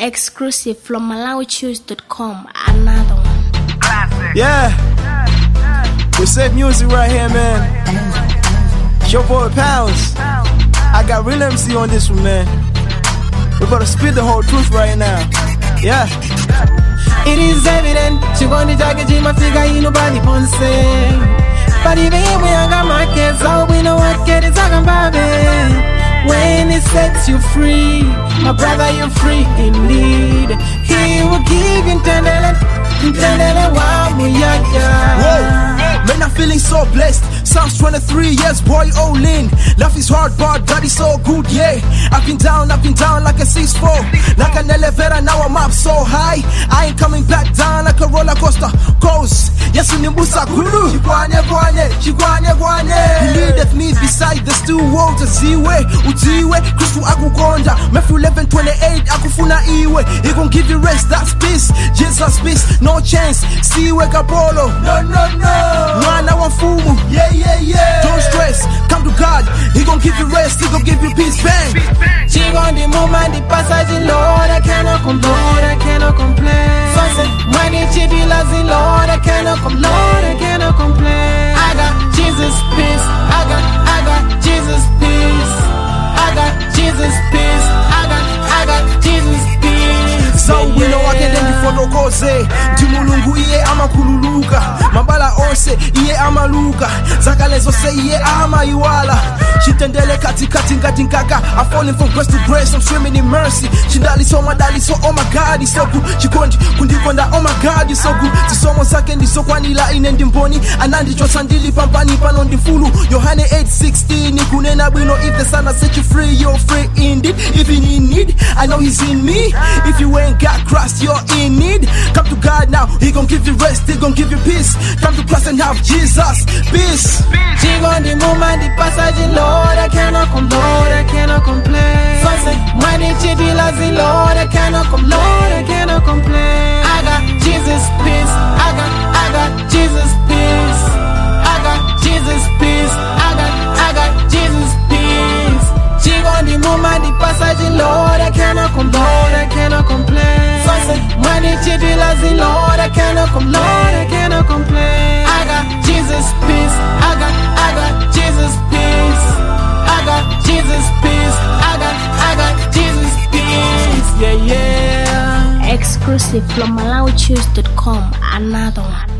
Exclusive from MalawiChoose.com. Another one. Yeah, we said music right here, man. It's your boy Pounds. I got real MC on this one, man. We're gonna spit the whole truth right now. Yeah. It is evident, she want the jacket, she must figure you nobody wants it. But even we ain't got markets, all we know what get is talking about it. When it sets you free, my brother, you're free indeed. He will give you Whoa, man, I'm feeling so blessed. Sounds 23 years, boy, all in. Life is hard, but God is so good, yeah. Up and down like a 6-4. Like an elevator, now I'm up so high. I ain't coming back down like a roller coaster. Goes, yes, Nimbusa Guru. He leadeth me beside the still waters. Ujiwe, Kristu akukonda. Matthew 11:28, akufuna iwe. He gon' give you rest, that's peace. Jesus peace, no chance. Siwe kapolo, no. Mwana wa mfumu, yeah. Don't stress, come to God. He gon' give you rest, he gon' give you peace, bang. She gon' the moment, the passage, Lord, I cannot complain. So I say, money, she dealers, Lord, I cannot complain. I got Jesus peace, I got Jesus peace. I got Jesus peace, I got Jesus peace. So we know I get them before koze. Timulungu iye amakululuka. Mabala ose iye amaluka. Zakalezo se iye amaiwala. Shitendele kati ngati nkaka. I'm falling from grace to grace, I'm swimming in mercy. Shindali so madali so oh my God, he's so good. Chikondi kundikonda oh my God, he's so good. Tisomo sake ndi so kwanila inendi mboni. Anandi chosandili pampani pano ndi fulu. Yohane 8:16 nikunena bwino. If the Son has set you free, you're free indeed. If you need, I know he's in me. If you ain't got Christ, you're in need. Come to God now, he gon' give you rest, he gon' give you peace. Come to Christ and have Jesus, peace. She gon' the moment, the passage, Lord, I cannot complain. So I say, money, she dealers, Lord, I cannot complain. I got Jesus peace, I got Jesus peace. I got Jesus peace, I got Jesus peace. She gon' the moment, the passage, Lord, I cannot complain. So I say, money, she dealers, Lord, I cannot complain. I got Jesus peace, I got Jesus peace. I got Jesus peace, I got Jesus peace. Yeah. Exclusive from MalawiChoose.com. Another one.